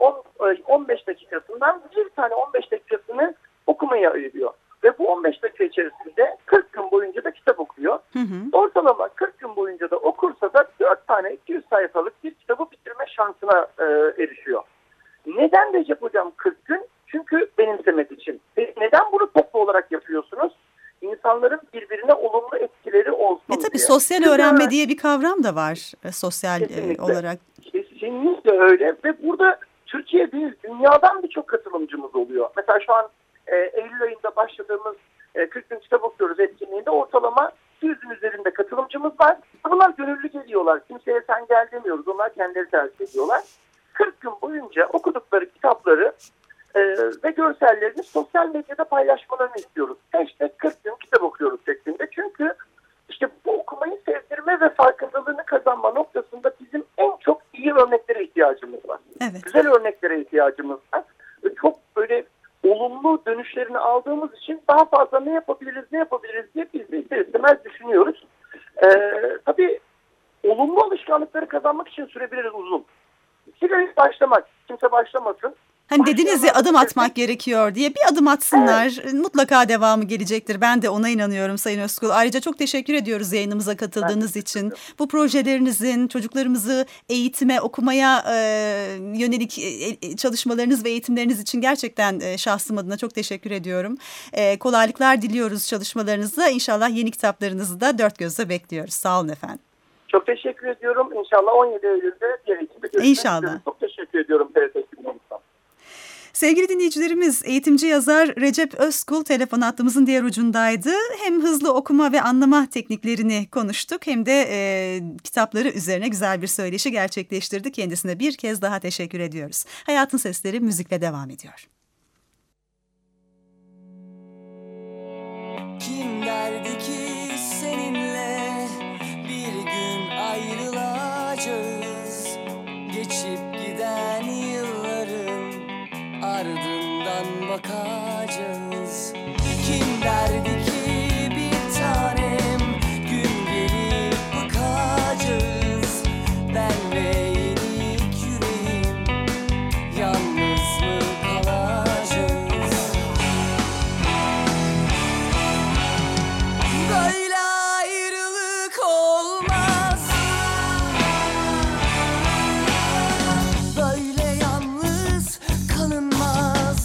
15 dakikasından bir tane 15 dakikasını okumaya ayırıyor. Ve bu 15 dakika içerisinde 40 gün boyunca da kitap okuyor. Ortalama 40 gün boyunca da okursa da 4 tane 200 sayfalık bir kitabı bitirme şansına erişiyor. Neden Recep Hocam 40 gün? Çünkü benimsemek için. Neden bunu toplu olarak yapıyorsunuz? İnsanların birbirine olumlu etkileri olsun diye. Tabii sosyal öğrenme diye bir kavram da var sosyal olarak. Kesinlikle öyle ve burada Türkiye değil, dünyadan birçok katılımcımız oluyor. Mesela şu an Eylül ayında başladığımız 40 gün kitap okuyoruz etkinliğinde ortalama 100'ün üzerinde katılımcımız var. Bunlar gönüllü geliyorlar. Kimseye sen gel demiyoruz. Onlar kendileri tercih ediyorlar. 40 gün boyunca okudukları kitapları ve görsellerini sosyal medyada paylaşmalarını istiyoruz. Hashtag 40 gün kitap okuyoruz şeklinde. Çünkü işte bu okumayı sevdirme ve farkındalığını kazanma noktasında bizim en çok iyi örneklere ihtiyacımız var. Evet. Güzel örneklere ihtiyacımız var. Çok böyle olumlu dönüşlerini aldığımız için daha fazla ne yapabiliriz diye biz de ister istemez düşünüyoruz. Tabii olumlu alışkanlıkları kazanmak için süre biraz uzun. Sigarayı başlamak, kimse başlamasın. Hani dediniz ya adım atmak gerekiyor diye bir adım atsınlar. Evet. Mutlaka devamı gelecektir. Ben de ona inanıyorum Sayın Özkul. Ayrıca çok teşekkür ediyoruz yayınımıza katıldığınız için. Bu projelerinizin çocuklarımızı eğitime, okumaya yönelik çalışmalarınız ve eğitimleriniz için gerçekten şahsım adına çok teşekkür ediyorum. Kolaylıklar diliyoruz çalışmalarınızda. İnşallah yeni kitaplarınızı da dört gözle bekliyoruz. Sağ olun efendim. Çok teşekkür ediyorum. İnşallah 17 Eylül'de diğer eğitimde görüşmek üzere. İnşallah. Çok teşekkür ediyorum TRT ekibine. Sevgili dinleyicilerimiz, eğitimci yazar Recep Özkul telefon hattımızın diğer ucundaydı. Hem hızlı okuma ve anlama tekniklerini konuştuk hem de kitapları üzerine güzel bir söyleşi gerçekleştirdik. Kendisine bir kez daha teşekkür ediyoruz. Hayatın Sesleri müzikle devam ediyor. Kim derdi ki seninle bir gün ayrılacağız, geçip giden yılların ardından bakacağız. Kim derdi ki bir tanem gün gelip bakacağız, ben ve yenik yüreğim yalnız mı kalacağız? Böyle ayrılık olmaz, böyle yalnız kalınmaz.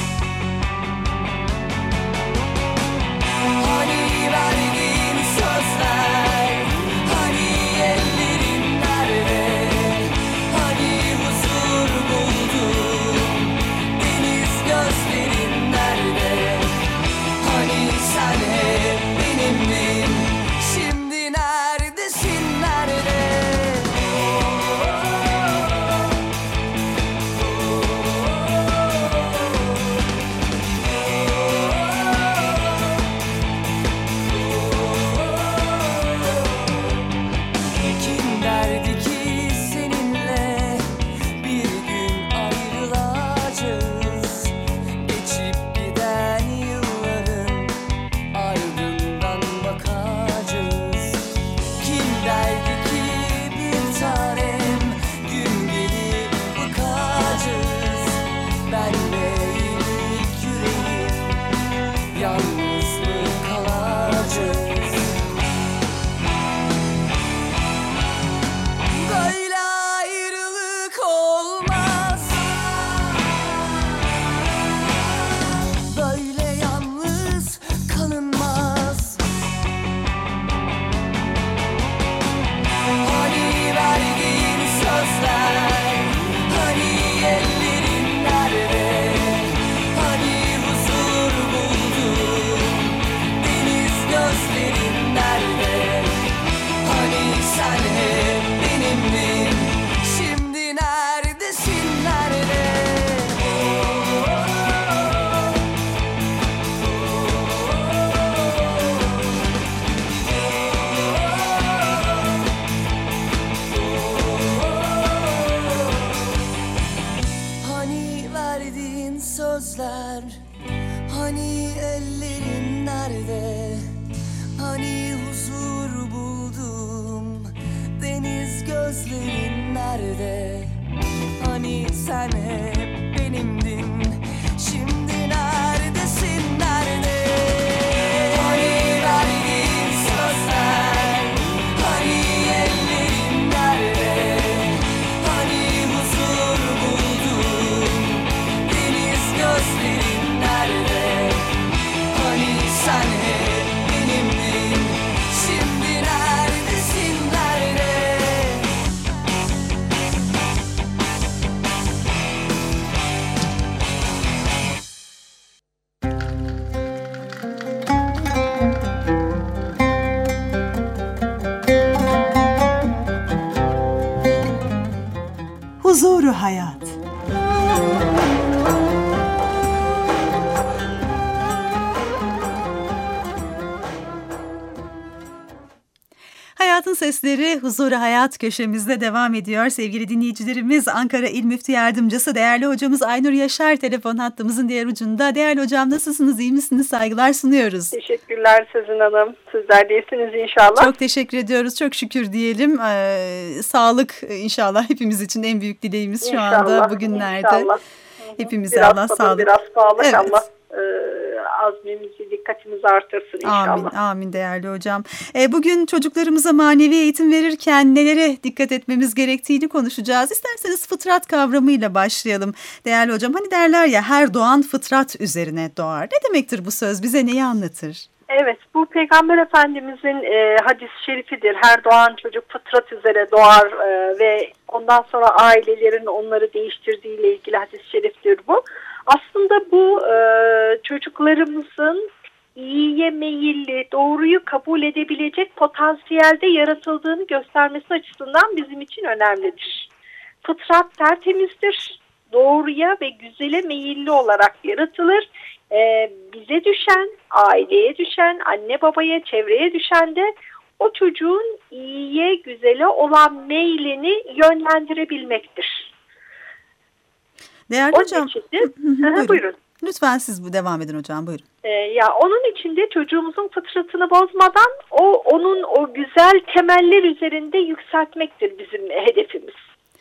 Hani verdiğin sözler, hani ellerin nerede? Hani huzur buldun, deniz gözlerin nerede? Hani sen hep benimdin, şimdi neredesin, nerede? Kim derdi ki seninle bir gün ayrılacağız, geçip giden yılların ardından bakacağız. Kim derdi ki bir tanem gün gelip bakacağız, ben ve yenik yüreğim yalnız mı kalacağız? Böyle ayrılık olmaz, böyle yalnız kalınmaz. Hani verdiğin sözler, hani ellerin nerede? Hani huzur buldun, deniz gözlerin nerede? Hani sen hep benimdin, şimdi neredesin, nerede? Hani verdiğin sözler, hani ellerin nerede? Hani huzur buldum, deniz gözlerin nerede? Hani sen hep benimdin, şimdi neredesin, nerede? Hani verdiğin sözler, hani ellerin nerede? Hani huzur buldum, deniz gözlerin nerede? Hani sen hep benimdin, şimdi neredesin, nerede? Huzuru hayat. Hayatın Sesleri Huzuru Hayat köşemizde devam ediyor. Sevgili dinleyicilerimiz, Ankara İl Müftü Yardımcısı değerli hocamız Aynur Yaşar telefon hattımızın diğer ucunda. Değerli hocam, nasılsınız, iyi misiniz? Saygılar sunuyoruz. Teşekkürler Sezin Hanım. Sizler de iyisiniz inşallah. Çok teşekkür ediyoruz. Çok şükür diyelim. Sağlık inşallah hepimiz için en büyük dileğimiz şu anda bugünlerde. İnşallah. Hepimize biraz Allah sabır, sağlık. Biraz sağlık, Evet. Allah azmimizi, dikkatimizi artırsın inşallah. Amin, amin değerli hocam. Bugün çocuklarımıza manevi eğitim verirken nelere dikkat etmemiz gerektiğini konuşacağız. İsterseniz fıtrat kavramıyla başlayalım değerli hocam. Hani derler ya, her doğan fıtrat üzerine doğar. Ne demektir bu söz? Bize neyi anlatır? Evet, bu Peygamber Efendimizin hadis-i şerifidir. Her doğan çocuk fıtrat üzere doğar ve ondan sonra ailelerin onları değiştirdiğiyle ilgili hadis-i şeriftir bu. Aslında bu çocuklarımızın iyiye meyilli, doğruyu kabul edebilecek potansiyelde yaratıldığını göstermesi açısından bizim için önemlidir. Fıtrat tertemizdir, doğruya ve güzele meyilli olarak yaratılır. Bize düşen, aileye düşen, anne babaya, çevreye düşen de o çocuğun iyiye, güzele olan meylini yönlendirebilmektir. Değerli hocam, buyurun. buyurun. Lütfen siz devam edin hocam, buyurun. Ya onun için de çocuğumuzun fıtratını bozmadan onun o güzel temeller üzerinde yükseltmektir bizim hedefimiz.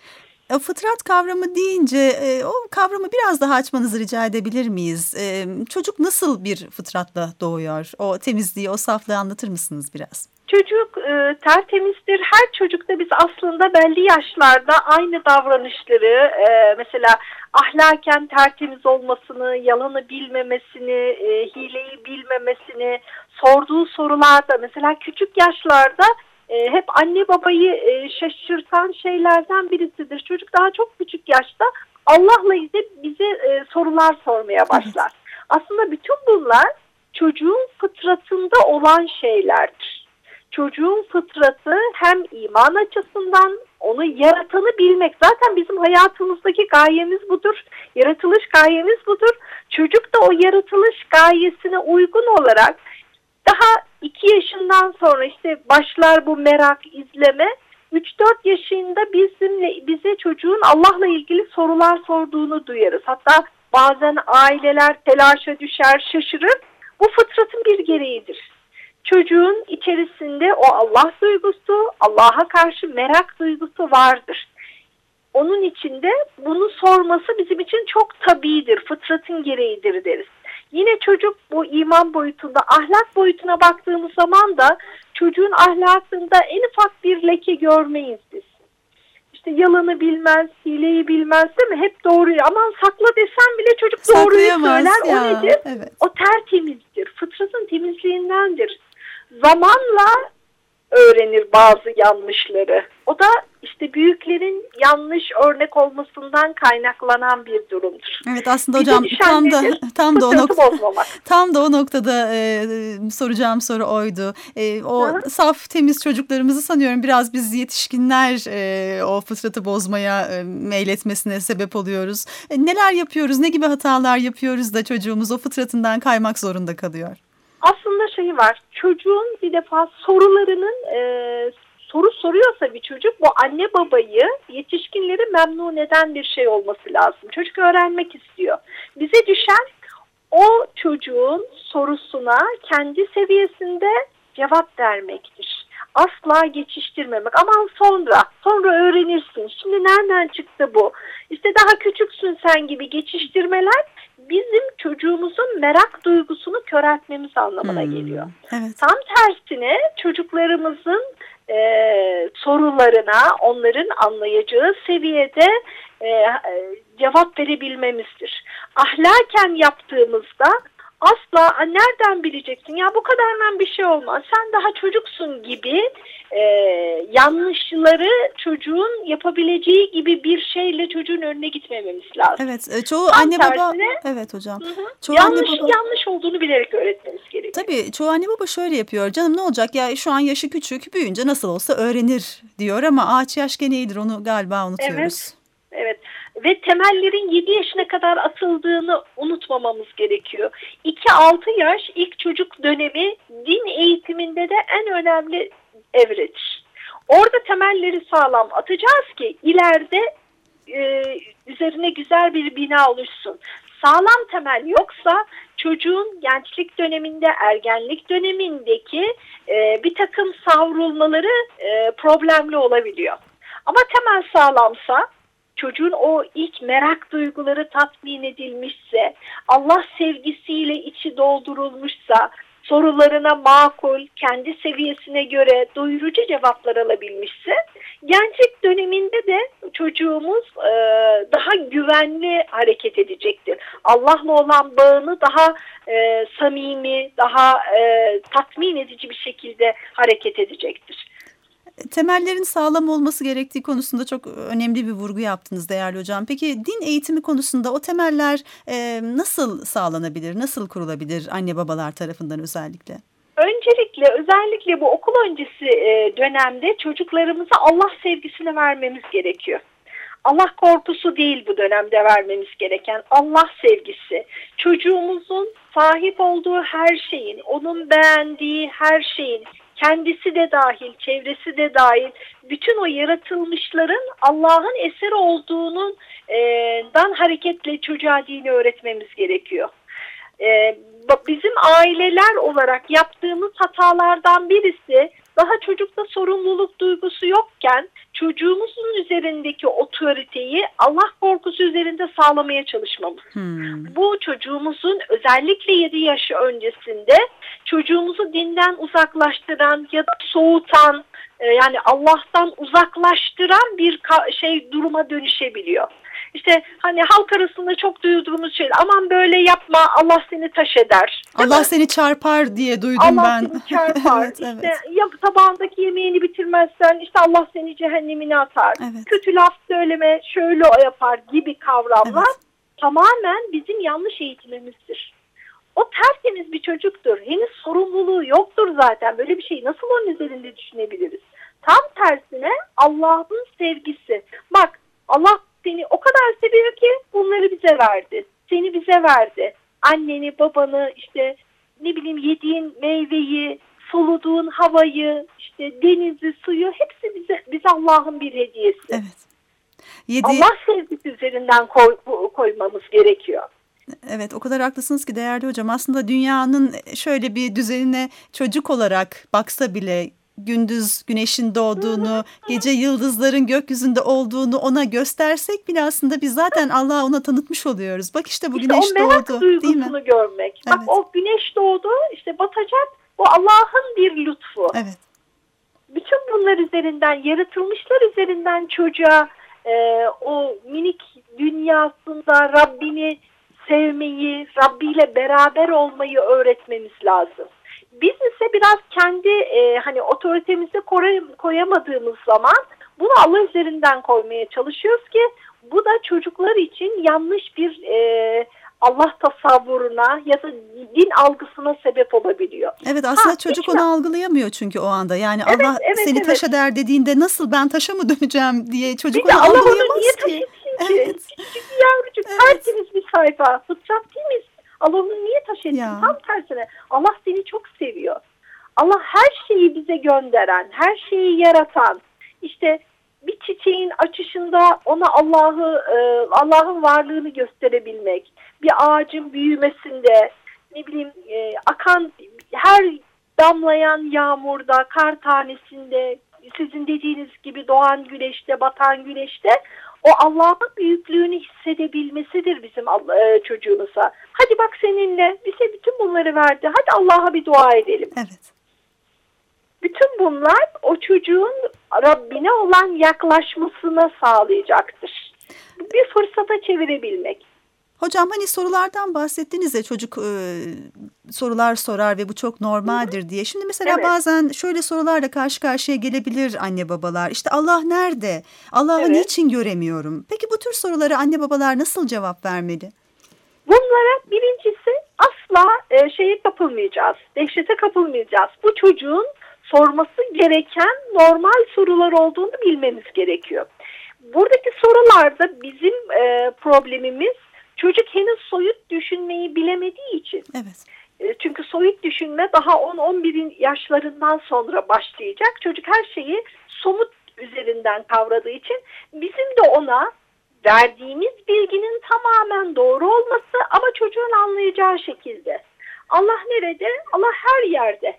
Fıtrat kavramı deyince o kavramı biraz daha açmanızı rica edebilir miyiz? Çocuk nasıl bir fıtratla doğuyor? O temizliği, o saflığı anlatır mısınız biraz? Çocuk tertemizdir. Her çocukta biz aslında belli yaşlarda aynı davranışları, mesela ahlaken tertemiz olmasını, yalanı bilmemesini, hileyi bilmemesini, sorduğu sorularda mesela küçük yaşlarda hep anne babayı şaşırtan şeylerden birisidir. Çocuk daha çok küçük yaşta Allah'la ilgili bize sorular sormaya başlar. Aslında bütün bunlar çocuğun fıtratında olan şeylerdir. Çocuğun fıtratı hem iman açısından onu yaratanı bilmek. Zaten bizim hayatımızdaki gayemiz budur. Yaratılış gayemiz budur. Çocuk da o yaratılış gayesine uygun olarak daha 2 yaşından sonra işte başlar bu merak, izleme. 3-4 yaşında bize çocuğun Allah'la ilgili sorular sorduğunu duyarız. Hatta bazen aileler telaşa düşer, şaşırır. Bu fıtratın bir gereğidir. Çocuğun içerisinde o Allah duygusu, Allah'a karşı merak duygusu vardır. Onun içinde bunu sorması bizim için çok tabiidir, fıtratın gereğidir deriz. Yine çocuk bu iman boyutunda, ahlak boyutuna baktığımız zaman da çocuğun ahlakında en ufak bir leke görmeyiz biz. İşte yalanı bilmez, hileyi bilmez değil mi? Hep doğruyu, aman sakla desem bile çocuk doğruyu söyler. Ya, o nedir? evet. O tertemizdir, fıtratın temizliğindendir. Zamanla öğrenir bazı yanlışları. O da işte büyüklerin yanlış örnek olmasından kaynaklanan bir durumdur. Evet, aslında hocam tam da o noktada soracağım soru oydu. Saf temiz çocuklarımızı sanıyorum biraz biz yetişkinler o fıtratı bozmaya meyletmesine sebep oluyoruz. Neler yapıyoruz, ne gibi hatalar yapıyoruz da çocuğumuz o fıtratından kaymak zorunda kalıyor? Aslında var, çocuğun bir defa sorularının soru soruyorsa bir çocuk, bu anne babayı, yetişkinleri memnun eden bir şey olması lazım. Çocuk öğrenmek istiyor. Bize düşen o çocuğun sorusuna kendi seviyesinde cevap vermektir. Asla geçiştirmemek. Aman sonra öğrenirsin. Şimdi nereden çıktı bu? İşte daha küçüksün sen gibi geçiştirmeler bizim çocuğumuzun merak duygusunu köreltmemiz anlamına geliyor. Evet. Tam tersine çocuklarımızın sorularına onların anlayacağı seviyede cevap verebilmemizdir. Ahlaken yaptığımızda asla nereden bileceksin ya bu kadar hemen bir şey olmaz sen daha çocuksun gibi yanlışları çocuğun yapabileceği gibi bir şeyle çocuğun önüne gitmememiz lazım. Evet, çoğu anne baba evet hocam. Çoğu yanlış olduğunu bilerek öğretmemiz gerekiyor. Tabii çoğu anne baba şöyle yapıyor. Canım ne olacak ya şu an yaşı küçük, büyüyünce nasıl olsa öğrenir diyor ama ağaç yaş gene iyidir, onu galiba unutuyoruz. Evet. Ve temellerin 7 yaşına kadar atıldığını unutmamamız gerekiyor. 2-6 yaş ilk çocuk dönemi din eğitiminde de en önemli evredir. Orada temelleri sağlam atacağız ki ileride üzerine güzel bir bina oluşsun. Sağlam temel yoksa çocuğun gençlik döneminde, ergenlik dönemindeki bir takım savrulmaları problemli olabiliyor. Ama temel sağlamsa, çocuğun o ilk merak duyguları tatmin edilmişse, Allah sevgisiyle içi doldurulmuşsa, sorularına makul, kendi seviyesine göre doyurucu cevaplar alabilmişse, gençlik döneminde de çocuğumuz daha güvenli hareket edecektir. Allah'la olan bağını daha samimi, daha tatmin edici bir şekilde hareket edecektir. Temellerin sağlam olması gerektiği konusunda çok önemli bir vurgu yaptınız değerli hocam. Peki din eğitimi konusunda o temeller nasıl sağlanabilir, nasıl kurulabilir anne babalar tarafından özellikle? Öncelikle özellikle bu okul öncesi dönemde çocuklarımıza Allah sevgisini vermemiz gerekiyor. Allah korkusu değil bu dönemde vermemiz gereken, Allah sevgisi. Çocuğumuzun sahip olduğu her şeyin, onun beğendiği her şeyin, kendisi de dahil, çevresi de dahil, bütün o yaratılmışların Allah'ın eseri olduğundan hareketle çocuğa dini öğretmemiz gerekiyor. Bizim aileler olarak yaptığımız hatalardan birisi, daha çocukta sorumluluk duygusu yokken çocuğumuzun üzerindeki otoriteyi Allah korkusu üzerinde sağlamaya çalışmamız. Bu çocuğumuzun özellikle 7 yaş öncesinde çocuğumuzu dinden uzaklaştıran ya da soğutan, yani Allah'tan uzaklaştıran bir duruma dönüşebiliyor. İşte hani halk arasında çok duyduğumuz şey, aman böyle yapma Allah seni taş eder. Allah seni çarpar diye duydum Allah ben. seni çarpar. Evet, işte evet. ya tabağındaki yemeğini bitirmezsen işte Allah seni cehennemine atar. Evet. Kötü laf söyleme, şöyle yapar gibi kavramlar tamamen bizim yanlış eğitimimizdir. O tertemiz bir çocuktur. Henüz sorumluluğu yoktur zaten. Böyle bir şeyi nasıl onun üzerinde düşünebiliriz? Tam tersine Allah'ın sevgisi. Bak, Allah seni o kadar seviyor ki bunları bize verdi. Seni bize verdi. Anneni, babanı, işte ne bileyim yediğin meyveyi, soluduğun havayı, işte denizi, suyu, hepsi bize Allah'ın bir hediyesi. Evet. Allah sevgisi üzerinden koymamız gerekiyor. Evet, o kadar haklısınız ki değerli hocam. Aslında dünyanın şöyle bir düzenine çocuk olarak baksa bile, gündüz güneşin doğduğunu, gece yıldızların gökyüzünde olduğunu ona göstersek bile aslında biz zaten Allah'ı ona tanıtmış oluyoruz. Bak işte bu İşte güneş o merak doğdu, değil mi? duygusunu görmek. Evet. Bak o güneş doğdu, işte batacak. Bu Allah'ın bir lütfu. Evet. Bütün bunlar üzerinden, yaratılmışlar üzerinden çocuğa o minik dünyasında Rabbini sevmeyi, Rabbiyle beraber olmayı öğretmemiz lazım. Biz ise biraz kendi hani otoritemizi koyamadığımız zaman bunu Allah üzerinden koymaya çalışıyoruz ki bu da çocuklar için yanlış bir Allah tasavvuruna ya da din algısına sebep olabiliyor. Evet, aslında çocuk onu algılayamıyor çünkü o anda. Yani Evet, Allah seni taş eder dediğinde nasıl ben taşa mı döneceğim diye çocuk onu Allah onu algılayamaz niye ki. taşıtsın ki? Evet. Küçük bir yavrucuk, tertemiz bir sayfa. Fıtrat değil mi? Allah onu niye taş etsin? Ya. Tam tersine. Allah seni çok seviyor. Allah her şeyi bize gönderen, her şeyi yaratan, işte bir çiçeğin açışında ona Allah'ın varlığını gösterebilmek, bir ağacın büyümesinde, ne bileyim akan her damlayan yağmurda, kar tanesinde, sizin dediğiniz gibi doğan güneşte, batan güneşte o Allah'ın büyüklüğünü hissedebilmesidir bizim çocuğumuza. Hadi bak seninle bize bütün bunları verdi. Hadi Allah'a bir dua edelim. Evet. Bütün bunlar o çocuğun Rabbine olan yaklaşmasına sağlayacaktır. Bir fırsata çevirebilmek. Hocam hani sorulardan bahsettiniz ya, çocuk sorular sorar ve bu çok normaldir diye. Şimdi mesela bazen şöyle sorularla karşı karşıya gelebilir anne babalar. İşte Allah nerede? Allah'ı niçin göremiyorum? Peki bu tür sorulara anne babalar nasıl cevap vermeli? Bunlara birincisi asla şeye kapılmayacağız. Dehşete kapılmayacağız. Bu çocuğun sorması gereken normal sorular olduğunu bilmemiz gerekiyor. Buradaki sorularda bizim problemimiz, çocuk henüz soyut düşünmeyi bilemediği için. Evet. Çünkü soyut düşünme daha 10-11 yaşlarından sonra başlayacak. Çocuk her şeyi somut üzerinden kavradığı için bizim de ona verdiğimiz bilginin tamamen doğru olması ama çocuğun anlayacağı şekilde. Allah nerede? Allah her yerde.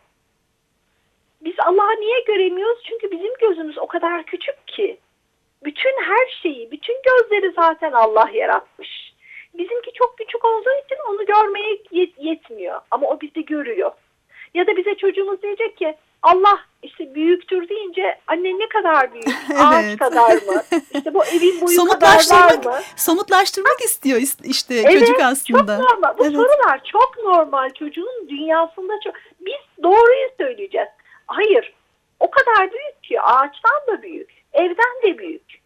Biz Allah'ı niye göremiyoruz? Çünkü bizim gözümüz o kadar küçük ki. Bütün her şeyi, bütün gözleri zaten Allah yaratmış. Bizimki çok küçük olduğu için onu görmeye yetmiyor. Ama o bizi görüyor. Ya da bize çocuğumuz diyecek ki Allah işte büyüktür deyince anne ne kadar büyük? Ağaç kadar mı? İşte bu evin boyu kadar var mı? Somutlaştırmak istiyor işte çocuk aslında. Çok normal. Bu sorular çok normal. Çocuğun dünyasında çok. Biz doğruyu söyleyeceğiz. Hayır. O kadar büyük ki. Ağaçtan da büyük, evden de büyük.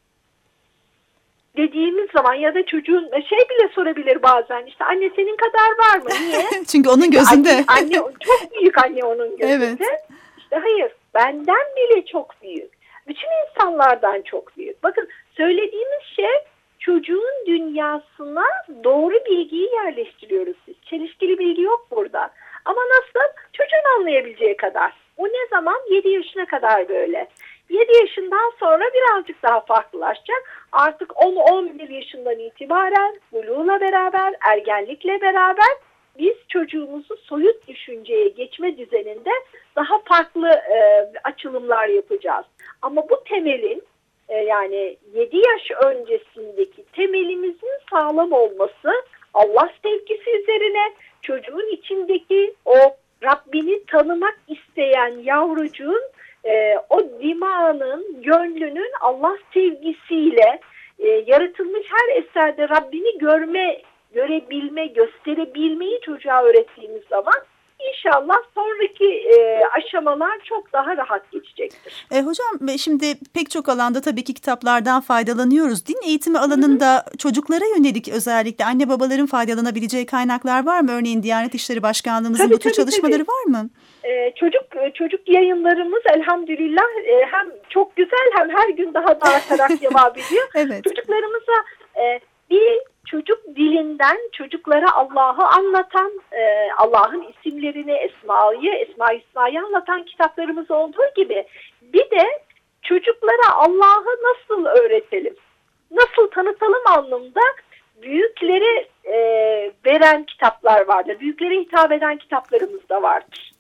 Dediğimiz zaman ya da çocuğun şey bile sorabilir bazen, işte anne senin kadar var mı? Niye? Çünkü onun gözünde. Anne çok büyük, anne onun gözünde. Evet. İşte hayır, benden bile çok büyük. Bütün insanlardan çok büyük. Bakın, söylediğimiz şey, çocuğun dünyasına doğru bilgiyi yerleştiriyoruz biz. Çelişkili bilgi yok burada. Ama nasıl? Çocuğun anlayabileceği kadar. O ne zaman? 7 yaşına kadar böyle. 7 yaşından sonra birazcık daha farklılaşacak. Artık 10-11 yaşından itibaren buluğla beraber, ergenlikle beraber biz çocuğumuzu soyut düşünceye geçme düzeninde daha farklı açılımlar yapacağız. Ama bu temelin, yani 7 yaş öncesindeki temelimizin sağlam olması, Allah sevgisi üzerine çocuğun içindeki o Rabbini tanımak isteyen yavrucuğun o dimağının, gönlünün Allah sevgisiyle yaratılmış her eserde Rabbini görebilme, gösterebilmeyi çocuğa öğrettiğimiz zaman İnşallah sonraki aşamalar çok daha rahat geçecektir. Hocam, şimdi pek çok alanda tabii ki kitaplardan faydalanıyoruz. Din eğitimi alanında çocuklara yönelik özellikle anne babaların faydalanabileceği kaynaklar var mı? Örneğin Diyanet İşleri Başkanlığımızın bu tür çalışmaları var mı? Çocuk yayınlarımız elhamdülillah hem çok güzel hem her gün daha da artarak devam ediyor. Evet. Çocuklarımıza bir çocuk dilinden çocuklara Allah'ı anlatan, Allah'ın isimlerini, Esma-i anlatan kitaplarımız olduğu gibi bir de çocuklara Allah'ı nasıl öğretelim, nasıl tanıtalım anlamında büyüklere veren kitaplar vardır. Büyüklere hitap eden kitaplarımız da vardır.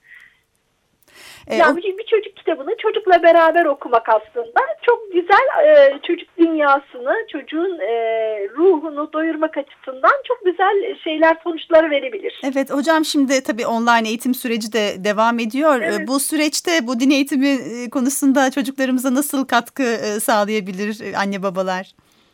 Yani bir çocuk kitabını çocukla beraber okumak aslında çok güzel, çocuk dünyasını, çocuğun ruhunu doyurmak açısından çok güzel sonuçları verebilir. Evet hocam, şimdi tabii online eğitim süreci de devam ediyor. Evet. Bu süreçte bu din eğitimi konusunda çocuklarımıza nasıl katkı sağlayabilir anne babalar?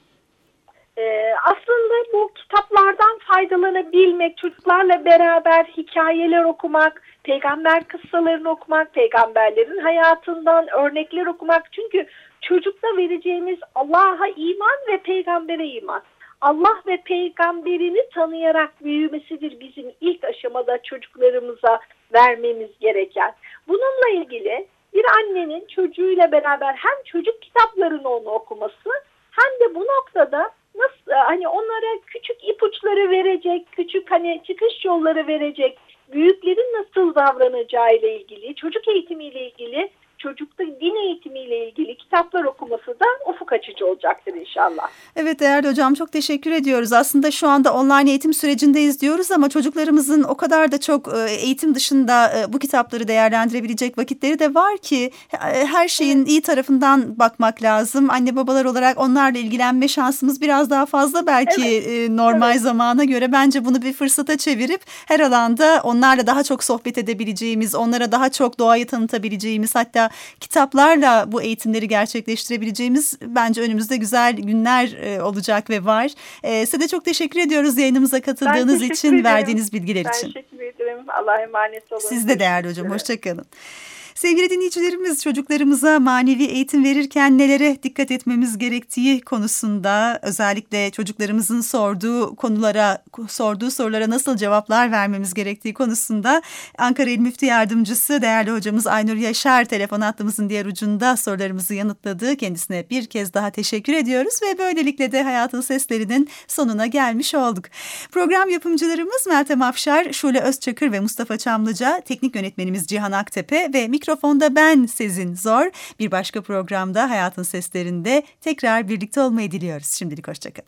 Aslında bu kitaplardan faydalanabilmek, çocuklarla beraber hikayeler okumak, peygamber kıssalarını okumak, peygamberlerin hayatından örnekler okumak. Çünkü çocukta vereceğimiz Allah'a iman ve peygambere iman. Allah ve peygamberini tanıyarak büyümesidir bizim ilk aşamada çocuklarımıza vermemiz gereken. Bununla ilgili bir annenin çocuğuyla beraber hem çocuk kitaplarını onu okuması hem de bu noktada nasıl onlara küçük ipuçları verecek, küçük çıkış yolları verecek, büyüklerin nasıl davranacağı ile ilgili, çocuk eğitimiyle ilgili, çocukta din eğitimiyle ilgili kitaplar okuması da ufuk açıcı olacaktır inşallah. Evet değerli hocam, çok teşekkür ediyoruz. Aslında şu anda online eğitim sürecindeyiz diyoruz ama çocuklarımızın o kadar da çok eğitim dışında bu kitapları değerlendirebilecek vakitleri de var ki her şeyin iyi tarafından bakmak lazım. Anne babalar olarak onlarla ilgilenme şansımız biraz daha fazla belki normal zamana göre. Bence bunu bir fırsata çevirip her alanda onlarla daha çok sohbet edebileceğimiz, onlara daha çok doğayı tanıtabileceğimiz, hatta kitaplarla bu eğitimleri gerçekleştirebileceğimiz bence önümüzde güzel günler olacak ve var. Size de çok teşekkür ediyoruz yayınımıza katıldığınız için, verdiğiniz bilgiler için. Ben teşekkür ederim. Allah'a emanet olun. Siz de değerli hocam. Hoşçakalın. Sevgili dinleyicilerimiz, çocuklarımıza manevi eğitim verirken nelere dikkat etmemiz gerektiği konusunda, özellikle çocuklarımızın sorduğu sorulara nasıl cevaplar vermemiz gerektiği konusunda Ankara İl Müftü Yardımcısı değerli hocamız Aynur Yaşar telefon hattımızın diğer ucunda sorularımızı yanıtladı. Kendisine bir kez daha teşekkür ediyoruz ve böylelikle de Hayatın Seslerinin sonuna gelmiş olduk. Program yapımcılarımız Meltem Afşar, Şule Özçakır ve Mustafa Çamlıca, teknik yönetmenimiz Cihan Aktepe ve mikrofonda ben Sezin Zor. Bir başka programda Hayatın Seslerinde tekrar birlikte olmayı diliyoruz. Şimdilik hoşçakalın.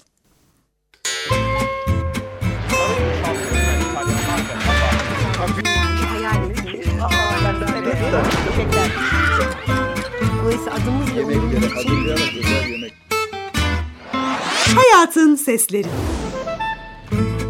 Hayatın Sesleri.